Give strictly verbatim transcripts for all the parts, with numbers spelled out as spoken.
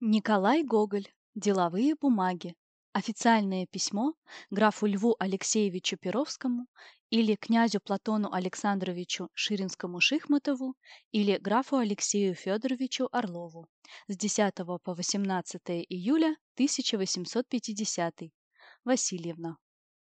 Николай Гоголь. Деловые бумаги. Официальное письмо графу Льву Алексеевичу Перовскому или князю Платону Александровичу Ширинскому-Шихматову или графу Алексею Федоровичу Орлову с десятого по восемнадцатое июля тысяча восемьсот пятидесятый. Васильевна.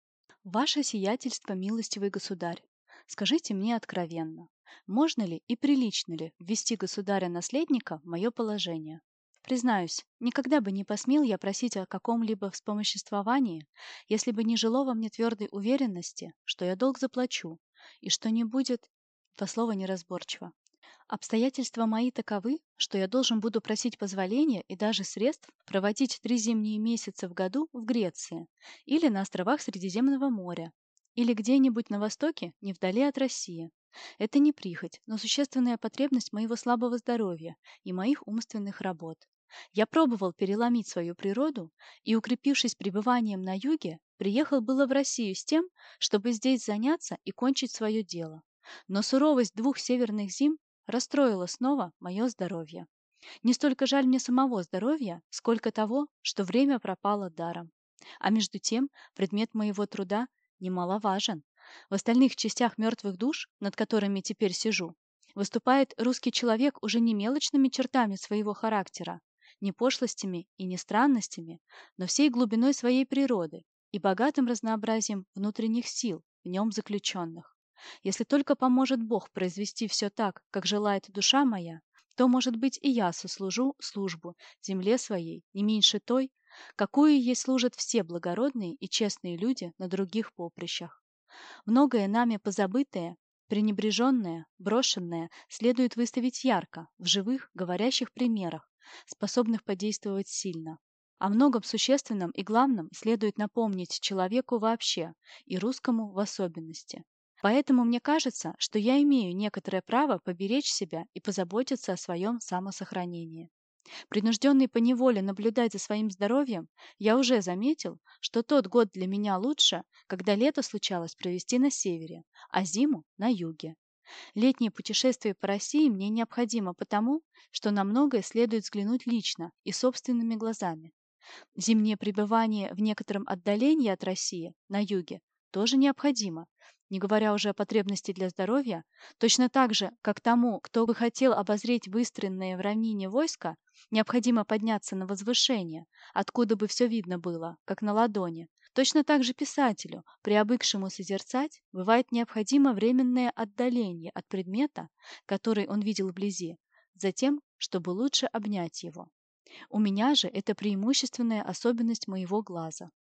Ваше сиятельство, милостивый государь, скажите мне откровенно, можно ли и прилично ли ввести государя-наследника в мое положение? Признаюсь, никогда бы не посмел я просить о каком-либо вспомоществовании, если бы не жило во мне твердой уверенности, что я долг заплачу, и что не будет, по слову неразборчиво. Обстоятельства мои таковы, что я должен буду просить позволения и даже средств проводить три зимние месяца в году в Греции или на островах Средиземного моря, или где-нибудь на востоке, не вдали от России. Это не прихоть, но существенная потребность моего слабого здоровья и моих умственных работ. Я пробовал переломить свою природу и, укрепившись пребыванием на юге, приехал было в Россию с тем, чтобы здесь заняться и кончить свое дело. Но суровость двух северных зим расстроила снова мое здоровье. Не столько жаль мне самого здоровья, сколько того, что время пропало даром. А между тем предмет моего труда немаловажен. В остальных частях мертвых душ, над которыми теперь сижу, выступает русский человек уже не мелочными чертами своего характера, не пошлостями и не странностями, но всей глубиной своей природы и богатым разнообразием внутренних сил в нем заключенных. Если только поможет Бог произвести все так, как желает душа моя, то, может быть, и я сослужу службу земле своей не меньше той, какую ей служат все благородные и честные люди на других поприщах. Многое нами позабытое, пренебреженное, брошенное следует выставить ярко, в живых, говорящих примерах, способных подействовать сильно. О многом существенном и главном следует напомнить человеку вообще и русскому в особенности. Поэтому мне кажется, что я имею некоторое право поберечь себя и позаботиться о своем самосохранении. Принужденный поневоле наблюдать за своим здоровьем, я уже заметил, что тот год для меня лучше, когда лето случалось провести на севере, а зиму – на юге. Летнее путешествие по России мне необходимо потому, что на многое следует взглянуть лично и собственными глазами. Зимнее пребывание в некотором отдалении от России, на юге, тоже необходимо, не говоря уже о потребности для здоровья, точно так же, как тому, кто бы хотел обозреть выстроенное в равнине войско, необходимо подняться на возвышение, откуда бы все видно было, как на ладони. Точно так же писателю, приобыкшему созерцать, бывает необходимо временное отдаление от предмета, который он видел вблизи, затем, чтобы лучше обнять его. У меня же это преимущественная особенность моего глаза.